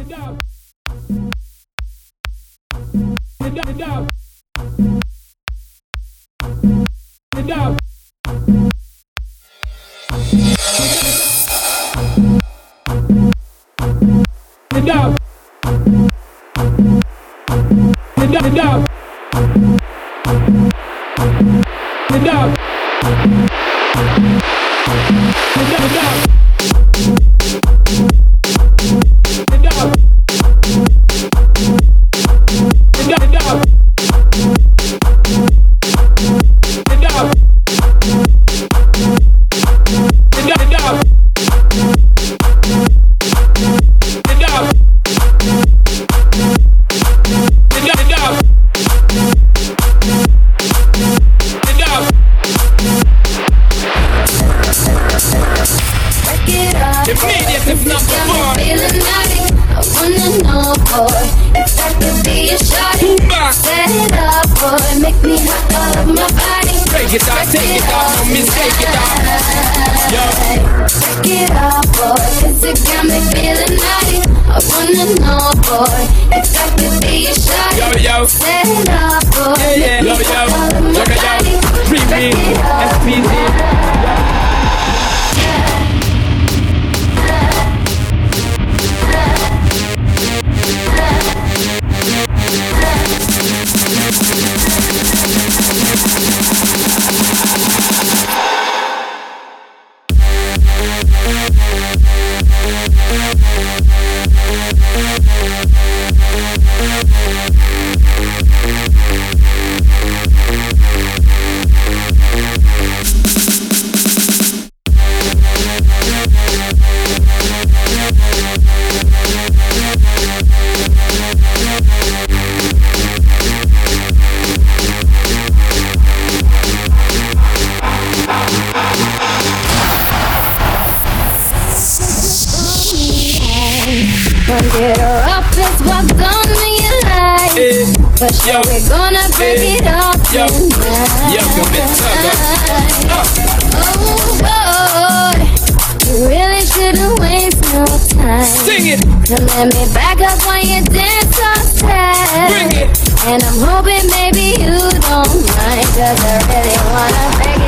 Get her up is what's on your life. But sure we're gonna break it up tonight. Oh boy, you really shouldn't waste no time. Sing it. So let me back up when you dance upstairs. Bring it. And I'm hoping maybe you don't mind, 'cause I really wanna break